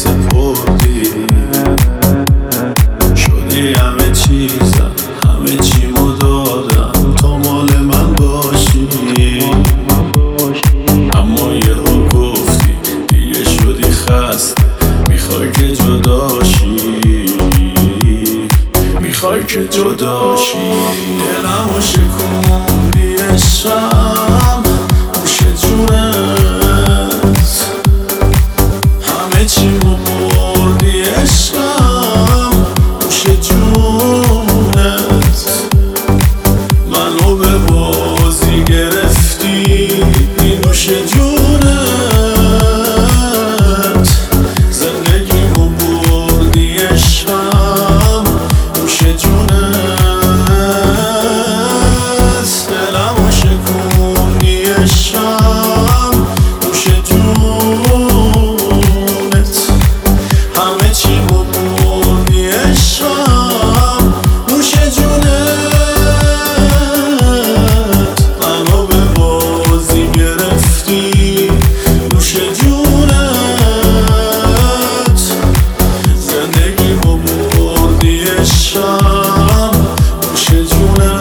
سپردی، شدی همه چیزم، همه چیمو دادم تا مال من باشی. اما یهو گفتی دیگه شدی خسته، میخوای که جداشی، میخوای که جداشی. دلمو شکوندی عشقم، گوش جونت، همه چیمو بردی عشقم، گوش جونت. منو به بازی گرفتی، نوش جونت. زندگیمو بردی عشقم، نوش جونت. دلمو شکوندی عشقم، نوش جونت. همه چیمو بردی عشقم، نوش جونت. منو به بازی گرفتی، نوش جونت. زندگیمو بردی عشقم، نوش جونت.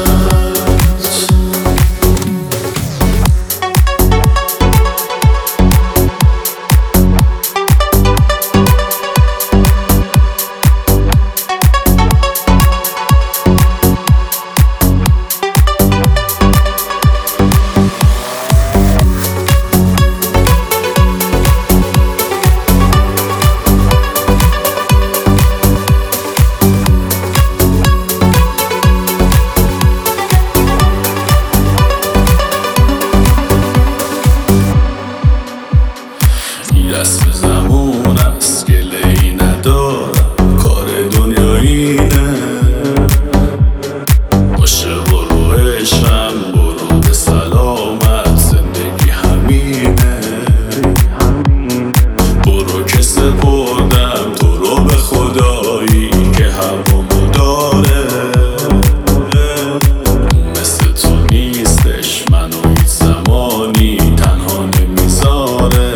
دست به زمون است، گله‌ای ندارم، کار دنیا اینه. باشه برو عشقم، برو به سلامت، زندگی همینه. برو که سپردم تو رو به خدایی که هوامو داره. مثل تو نیستش منو هیچ زمانی تنها نمیذاره،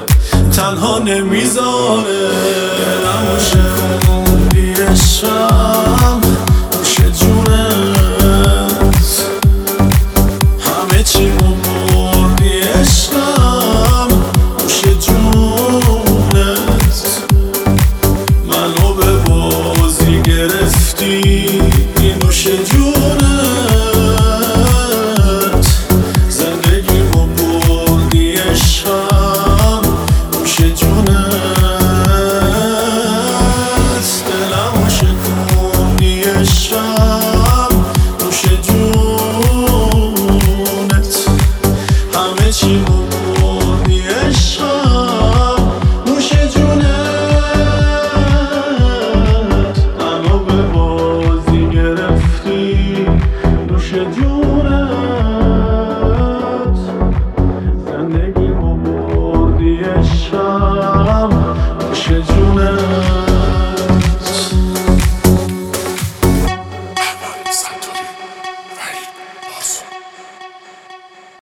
تنها نمیذاره. دلمو شکوندی عشقم،